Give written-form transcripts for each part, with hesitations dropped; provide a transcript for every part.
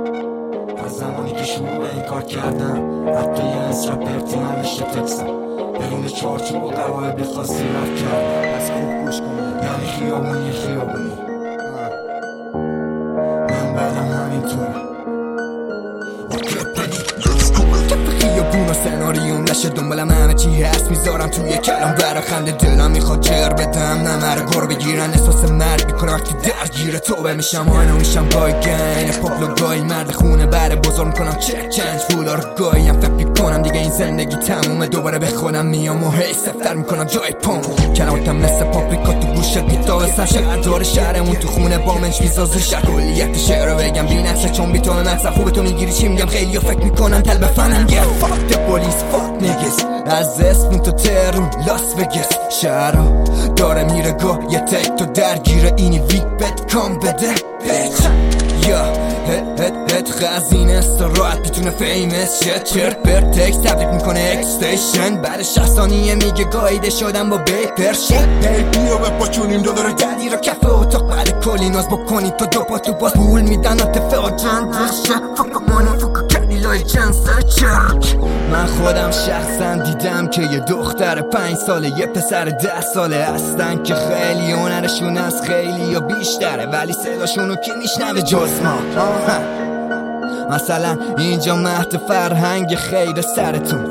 از زمانی که شروع به این کار کردم حتی یه اسرap پرتی نوشته تکسم بین چارچوب و قواعد خاصی رفت کردم. از خوب گوش کن یعنی خیابونی من بعدم همینطور خیابون و سناریوم نشه دنبالم همه چی هست میذارم توی کلام برا خنده دلم میخواد جر بدم نمره گور بگیرن احساس مرگ میکنه وقتی درگیر توبه میشم آینو میشم گایگین پاپلو گای مرد خونه بره بزرگ میکنم چک چنج فولا رو گایم فکر میکنم دیگه این زندگی تمومه دوباره به خودم میام و هی سفتر میکنم جای پام کلاماتم مثل پاپریکا تو گوشت میتابستم شهردار شهرمون تو خونه با منش میسازه کلیت شعر رو بگم بی نفسه چون بی تو مقصد خوبه تو میگیری چی میگم خیلی ها فکر میکنن تل بفنم fuck the police fuck niggas از اسم تو تهرون لاس وگاس شهرها داره میره گاه یه تک تو درگیره اینی ویک بد کام بده بیچ یا هت خزینه استراحت میتونه فیمس شد چرت پر تکست تبلیغ میکنه اکستیشن بعد 60 ثانیه میگه گایده شدم با بیپر شد هی بیا بپاچونیم دلار دلی را کف اتاق بعد کلی ناز بکنی تا دو پا تو باز پول میدن اتفاق جندشه فکر مانو فکر کردیلای جنسه چرک من خودم شخصا دیدم که یه دختر 5 ساله یه پسر 10 ساله هستن که خیلی هنرشون از خیلی یا بیشتره ولی صداشونو کی میشنوه جز ما مثلا اینجا مهد فرهنگ خیر سرتون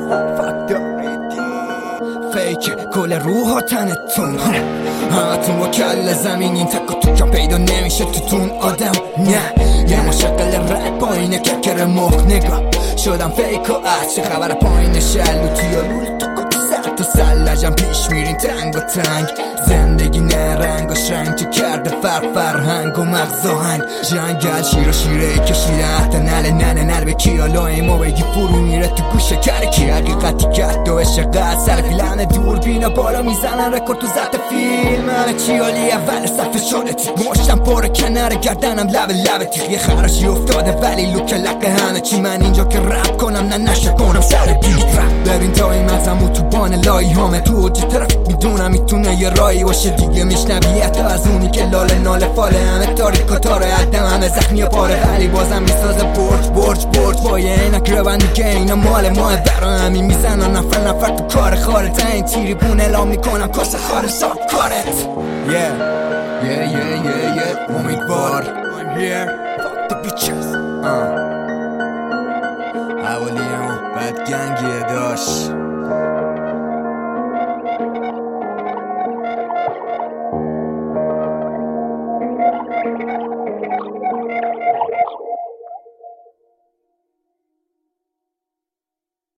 فیک کل روح و تنتون همتون با کل زمین این تک و توکا پیدا نمیشه توتون آدم نه یه مشغل رد پایینه ککر مخ نگاه شدم فیک و از چه خبر پایین شلو توی رول تو سر تا سلجم پیش میرین تنگ و تنگ زندگی نه رنگ و شنگ تو کرده فرهنگ و مغز آهنگ جنگل شیر و شیره کشیده احت نل به کیالای ما بگی فرو میره تو گوشه کرکی حقیقتی کت و عشق سر فیلم دور بینا بالا میزنن رکورد تو زد فیلم همه چیالی اول صفحه شده تیک مشتم پر کنار گردنم لب تیک یه خراشی افتاده ولی لوک لقه همه چی من اینجا که رپ کنم نه نشه کنم سر بیت ببین تا این مغزم تو بان لایی همه تو اوج طرف میدونم میتونه یه رایی باشه دیگه میشنوی حتی از اونی که لاله ناله فاله همه تاریک و تاره عدم همه زخمی و پاره ولی بازم میسازه برج با یه اینک روان دیگه اینا مال ماه برا همین میزنن نفر تو کار خاره تا این تیری بون اعلام میکنم کاسه خاره ساب کارت امیدوار I'm here